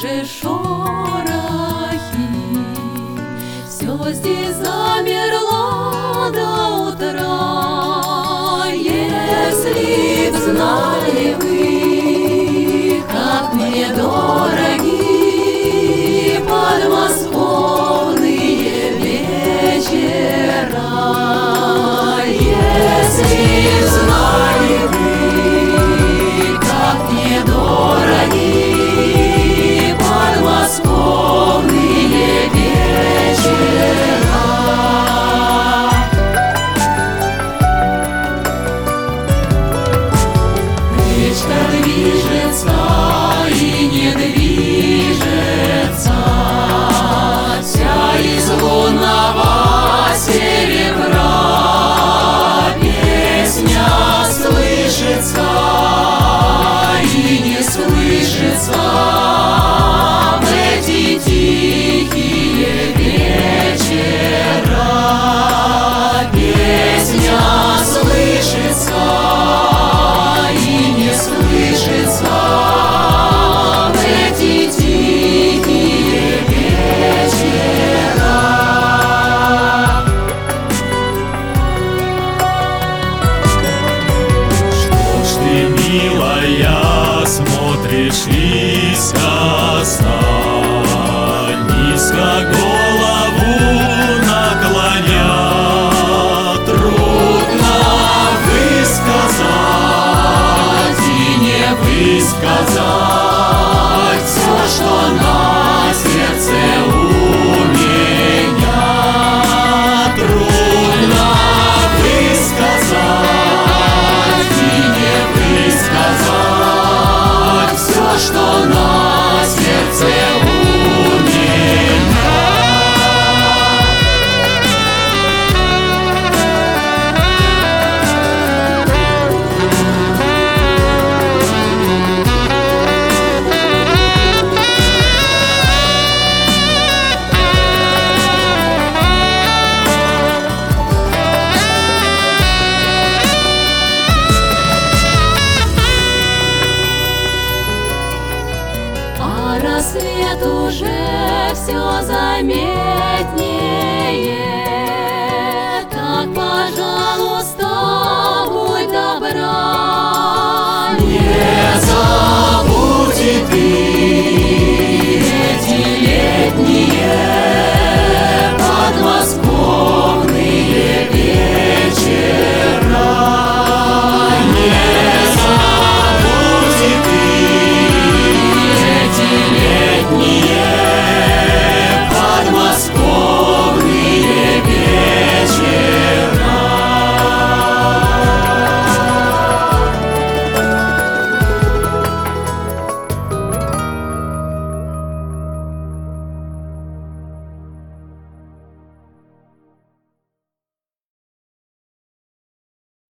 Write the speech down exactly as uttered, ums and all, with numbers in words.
слышишь шорохи, все здесь замерло до утра. Если б знали вы, как мне дороги подмосковные вечера, если б знали вы, как мне дороги подмосковные вечера. Речка движется и не движется, вся из лунного серебра. Песня слышится и не слышится в эти тихие вечера. Песня слышится и не слышится в эти тихие вечера. Что ж ты, милая, смотришь низко, низко голову наклоня? Трудно высказать и не высказать все, что на сердце у меня. Трудно высказать и не высказать все, что на сердце у меня. А рассвет уже все заметнее, так, пожалуйста, будь добра,